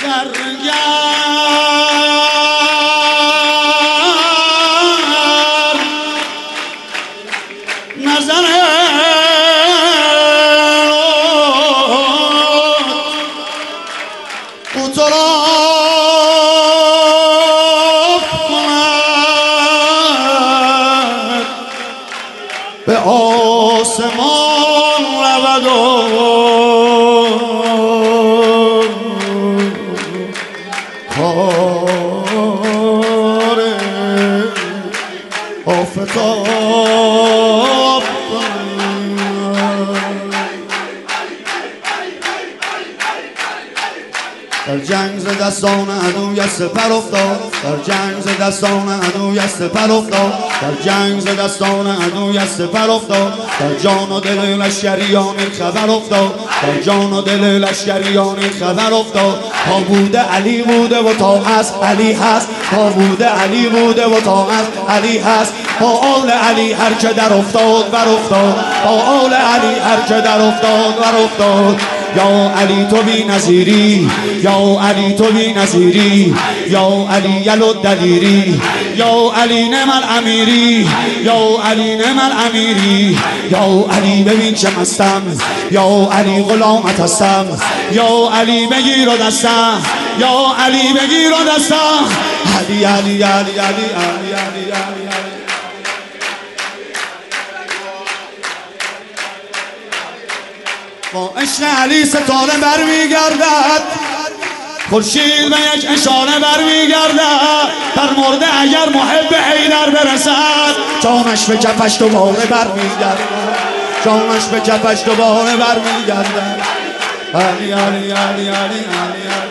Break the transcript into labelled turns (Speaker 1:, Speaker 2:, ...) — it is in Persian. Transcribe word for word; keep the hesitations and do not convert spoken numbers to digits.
Speaker 1: نظر او تو را کند به آسمان رود و کار آفتاب در جنگ ز دستان عدویت سپر افتاد، در جنگ ز دستان عدویت سپر افتاد، در جنگ ز دستان عدویت سپر افتاد، در جان و دل لشکریان خبر افتاد، در جان و دل لشکریان خبر افتاد. تا بوده علی بوده و تا هست علی هست، تا بوده علی بوده و تا هست علی هست. با آل علی هر که در افتاد بر افتاد، با آل علی هر که در افتاد بر افتاد. یا علی تو بی نظیری، یا علی تو بی نظیری، یا علی یلو دلیری، یا علی نعم الامیری، یا علی نعم الامیری. یا علی ببین چه مستم، یا علی غلامت هستم، یا علی بگیر و دستم، یا علی بگیر و دستم. علی علی علی علی علی علی علی با عشق علی ستاره برمیگردد، خورشید به یک اشاره برمیگردد. در مرده اگر محب حیدر برسد، جانش به کفش دوباره برمیگردد، جانش به کفش دوباره برمیگردد. علی علی علی علی علی